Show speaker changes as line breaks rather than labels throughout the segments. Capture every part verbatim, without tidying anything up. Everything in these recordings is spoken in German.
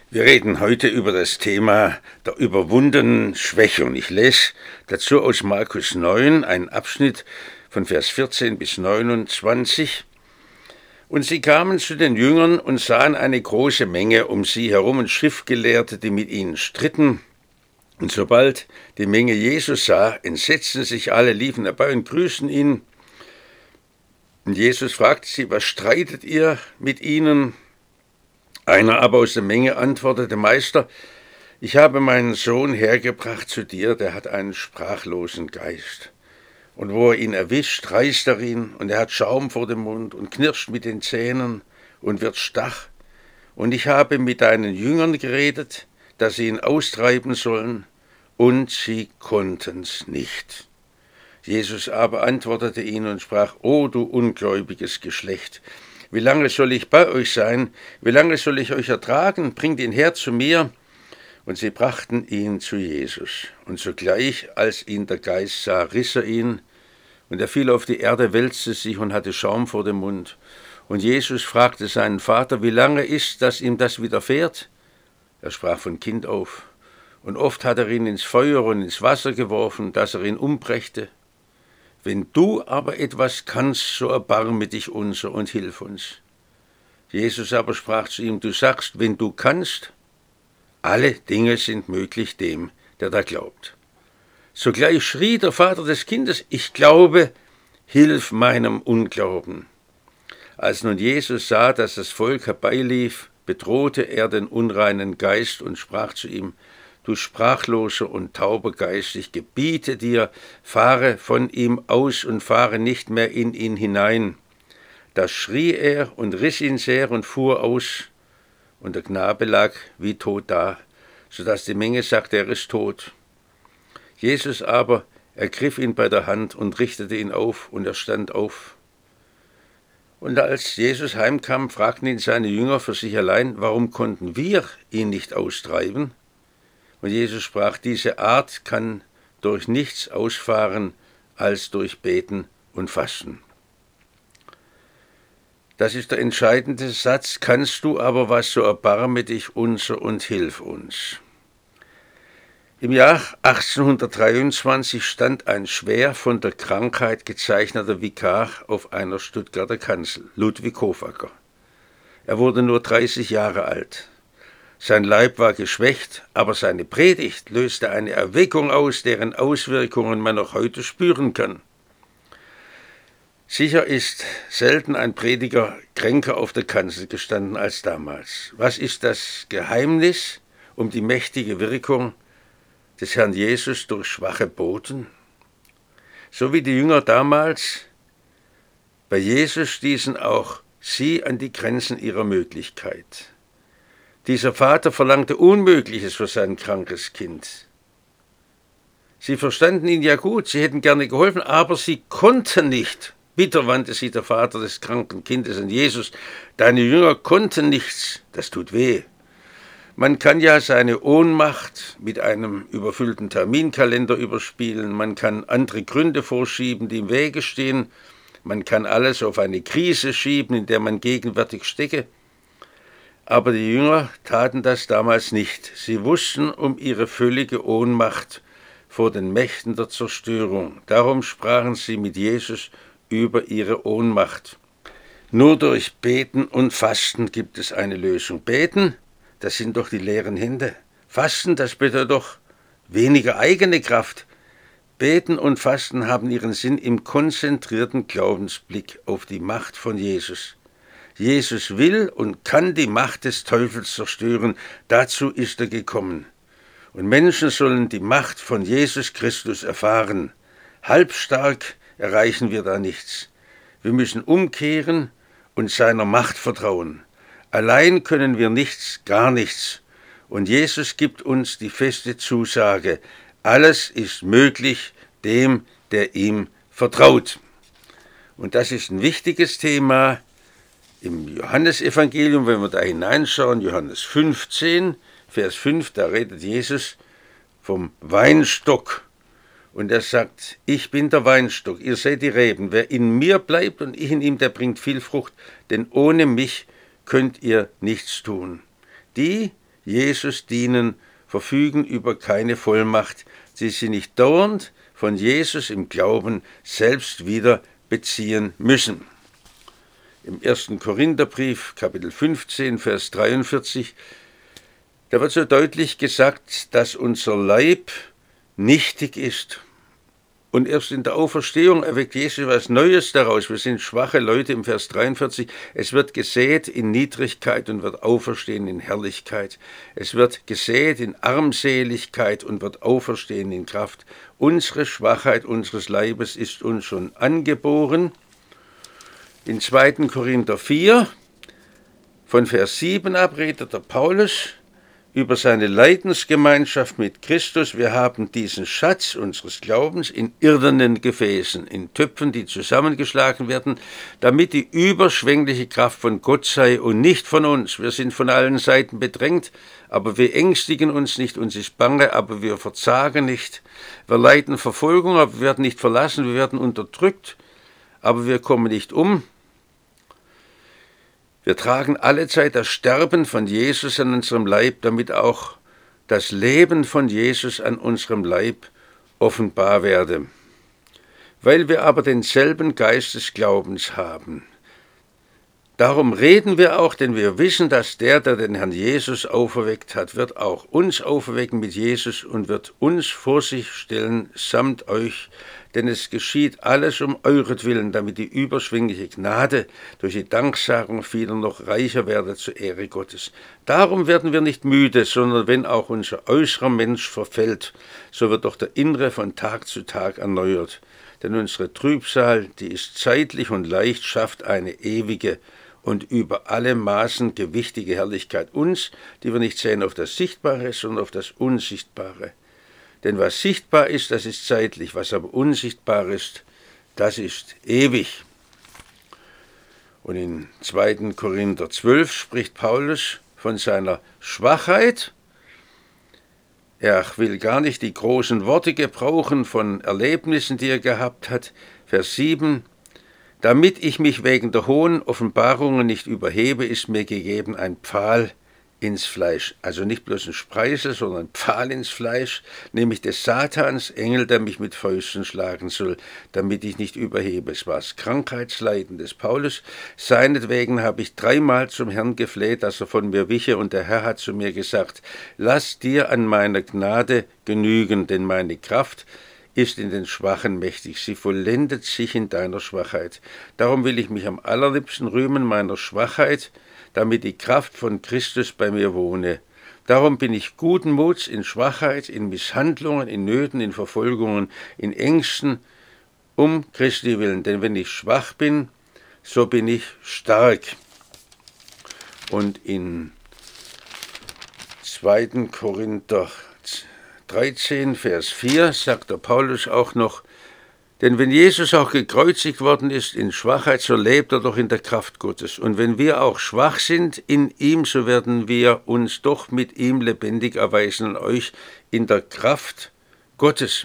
Wir reden heute über das Thema der überwundenen Schwäche und ich lese dazu aus Markus neun einen Abschnitt von Vers vierzehn bis neunundzwanzig. Und sie kamen zu den Jüngern und sahen eine große Menge um sie herum und Schriftgelehrte, die mit ihnen stritten. Und sobald die Menge Jesus sah, entsetzten sich alle, liefen herbei und grüßten ihn. Und Jesus fragte sie, was streitet ihr mit ihnen? Einer aber aus der Menge antwortete, Meister, ich habe meinen Sohn hergebracht zu dir, der hat einen sprachlosen Geist. Und wo er ihn erwischt, reißt er ihn, und er hat Schaum vor dem Mund und knirscht mit den Zähnen und wird stach. Und ich habe mit deinen Jüngern geredet, dass sie ihn austreiben sollen, und sie konnten's nicht. Jesus aber antwortete ihnen und sprach, O du ungläubiges Geschlecht, wie lange soll ich bei euch sein? Wie lange soll ich euch ertragen? Bringt ihn her zu mir. Und sie brachten ihn zu Jesus. Und sogleich, als ihn der Geist sah, riss er ihn. Und er fiel auf die Erde, wälzte sich und hatte Schaum vor dem Mund. Und Jesus fragte seinen Vater, wie lange ist, dass ihm das widerfährt? Er sprach von Kind auf. Und oft hat er ihn ins Feuer und ins Wasser geworfen, dass er ihn umbrächte. Wenn du aber etwas kannst, so erbarme dich unser und hilf uns. Jesus aber sprach zu ihm, du sagst, wenn du kannst, alle Dinge sind möglich dem, der da glaubt. Sogleich schrie der Vater des Kindes, ich glaube, hilf meinem Unglauben. Als nun Jesus sah, dass das Volk herbeilief, bedrohte er den unreinen Geist und sprach zu ihm, du sprachloser und tauber Geist, ich gebiete dir, fahre von ihm aus und fahre nicht mehr in ihn hinein. Da schrie er und riss ihn sehr und fuhr aus, und der Knabe lag wie tot da, so dass die Menge sagte, er ist tot. Jesus aber ergriff ihn bei der Hand und richtete ihn auf, und er stand auf. Und als Jesus heimkam, fragten ihn seine Jünger für sich allein, warum konnten wir ihn nicht austreiben? Und Jesus sprach, diese Art kann durch nichts ausfahren, als durch Beten und Fasten. Das ist der entscheidende Satz, kannst du aber was, so erbarme dich unser und hilf uns. Im Jahr achtzehnhundertdreiundzwanzig stand ein schwer von der Krankheit gezeichneter Vikar auf einer Stuttgarter Kanzel, Ludwig Hofacker. Er wurde nur dreißig Jahre alt. Sein Leib war geschwächt, aber seine Predigt löste eine Erweckung aus, deren Auswirkungen man noch heute spüren kann. Sicher ist selten ein Prediger kränker auf der Kanzel gestanden als damals. Was ist das Geheimnis um die mächtige Wirkung des Herrn Jesus durch schwache Boten? So wie die Jünger damals, bei Jesus stießen auch sie an die Grenzen ihrer Möglichkeit. Dieser Vater verlangte Unmögliches für sein krankes Kind. Sie verstanden ihn ja gut, sie hätten gerne geholfen, aber sie konnten nicht. Bitter wandte sich der Vater des kranken Kindes an Jesus. Deine Jünger konnten nichts, das tut weh. Man kann ja seine Ohnmacht mit einem überfüllten Terminkalender überspielen, man kann andere Gründe vorschieben, die im Wege stehen, man kann alles auf eine Krise schieben, in der man gegenwärtig stecke. Aber die Jünger taten das damals nicht. Sie wussten um ihre völlige Ohnmacht vor den Mächten der Zerstörung. Darum sprachen sie mit Jesus über ihre Ohnmacht. Nur durch Beten und Fasten gibt es eine Lösung. Beten, das sind doch die leeren Hände. Fasten, das bedeutet doch weniger eigene Kraft. Beten und Fasten haben ihren Sinn im konzentrierten Glaubensblick auf die Macht von Jesus. Jesus will und kann die Macht des Teufels zerstören. Dazu ist er gekommen. Und Menschen sollen die Macht von Jesus Christus erfahren. Halbstark erreichen wir da nichts. Wir müssen umkehren und seiner Macht vertrauen. Allein können wir nichts, gar nichts. Und Jesus gibt uns die feste Zusage, alles ist möglich dem, der ihm vertraut. Und das ist ein wichtiges Thema im Johannesevangelium, wenn wir da hineinschauen, Johannes fünfzehn, Vers fünf, da redet Jesus vom Weinstock. Und er sagt, ich bin der Weinstock, ihr seid die Reben. Wer in mir bleibt und ich in ihm, der bringt viel Frucht, denn ohne mich könnt ihr nichts tun. Die, Jesus dienen, verfügen über keine Vollmacht. Sie sind nicht dauernd von Jesus im Glauben selbst wieder beziehen müssen. Im ersten Korintherbrief, Kapitel fünfzehn, Vers dreiundvierzig, da wird so deutlich gesagt, dass unser Leib nichtig ist. Und erst in der Auferstehung erweckt Jesus was Neues daraus. Wir sind schwache Leute im Vers dreiundvierzig. Es wird gesät in Niedrigkeit und wird auferstehen in Herrlichkeit. Es wird gesät in Armseligkeit und wird auferstehen in Kraft. Unsere Schwachheit unseres Leibes ist uns schon angeboren. In zweiten Korinther vier, von Vers sieben ab, redet der Paulus über seine Leidensgemeinschaft mit Christus. Wir haben diesen Schatz unseres Glaubens in irdenen Gefäßen, in Töpfen, die zusammengeschlagen werden, damit die überschwängliche Kraft von Gott sei und nicht von uns. Wir sind von allen Seiten bedrängt, aber wir ängstigen uns nicht, uns ist bange, aber wir verzagen nicht. Wir leiden Verfolgung, aber wir werden nicht verlassen, wir werden unterdrückt, aber wir kommen nicht um. Wir tragen allezeit das Sterben von Jesus an unserem Leib, damit auch das Leben von Jesus an unserem Leib offenbar werde. Weil wir aber denselben Geist des Glaubens haben. Darum reden wir auch, denn wir wissen, dass der, der den Herrn Jesus auferweckt hat, wird auch uns auferwecken mit Jesus und wird uns vor sich stellen samt euch. Denn es geschieht alles um euretwillen, damit die überschwängliche Gnade durch die Danksagung vieler noch reicher werde zur Ehre Gottes. Darum werden wir nicht müde, sondern wenn auch unser äußerer Mensch verfällt, so wird doch der innere von Tag zu Tag erneuert. Denn unsere Trübsal, die ist zeitlich und leicht, schafft eine ewige und über alle Maßen gewichtige Herrlichkeit uns, die wir nicht sehen auf das Sichtbare, sondern auf das Unsichtbare. Denn was sichtbar ist, das ist zeitlich, was aber unsichtbar ist, das ist ewig. Und in zweiten Korinther zwölf spricht Paulus von seiner Schwachheit. Er will gar nicht die großen Worte gebrauchen von Erlebnissen, die er gehabt hat. Vers sieben: Damit ich mich wegen der hohen Offenbarungen nicht überhebe, ist mir gegeben ein Pfahl ins Fleisch. Also nicht bloß ein Spreisel, sondern ein Pfahl ins Fleisch, nämlich des Satans Engel, der mich mit Fäusten schlagen soll, damit ich nicht überhebe. Es war das Krankheitsleiden des Paulus. Seinetwegen habe ich dreimal zum Herrn gefleht, dass er von mir wiche, und der Herr hat zu mir gesagt: Lass dir an meiner Gnade genügen, denn meine Kraft ist in den Schwachen mächtig. Sie vollendet sich in deiner Schwachheit. Darum will ich mich am allerliebsten rühmen meiner Schwachheit, damit die Kraft von Christus bei mir wohne. Darum bin ich guten Muts in Schwachheit, in Misshandlungen, in Nöten, in Verfolgungen, in Ängsten, um Christi willen. Denn wenn ich schwach bin, so bin ich stark. Und in zweiten Korinther dreizehn, Vers vier sagt der Paulus auch noch: Denn wenn Jesus auch gekreuzigt worden ist in Schwachheit, so lebt er doch in der Kraft Gottes. Und wenn wir auch schwach sind in ihm, so werden wir uns doch mit ihm lebendig erweisen an euch in der Kraft Gottes.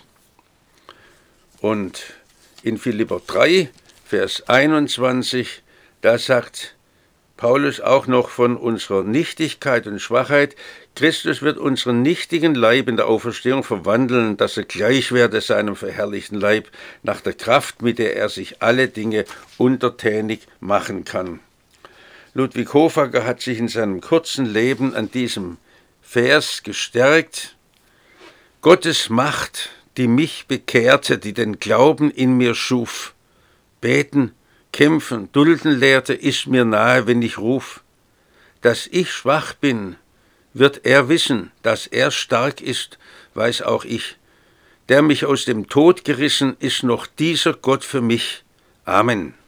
Und in Philipper drei, Vers einundzwanzig, da sagt Paulus auch noch von unserer Nichtigkeit und Schwachheit: Christus wird unseren nichtigen Leib in der Auferstehung verwandeln, dass er gleich werde seinem verherrlichten Leib, nach der Kraft, mit der er sich alle Dinge untertänig machen kann. Ludwig Hofacker hat sich in seinem kurzen Leben an diesem Vers gestärkt. Gottes Macht, die mich bekehrte, die den Glauben in mir schuf, beten, kämpfen, dulden lehrte, ist mir nahe, wenn ich ruf. Dass ich schwach bin, wird er wissen, dass er stark ist, weiß auch ich. Der mich aus dem Tod gerissen, ist noch dieser Gott für mich. Amen.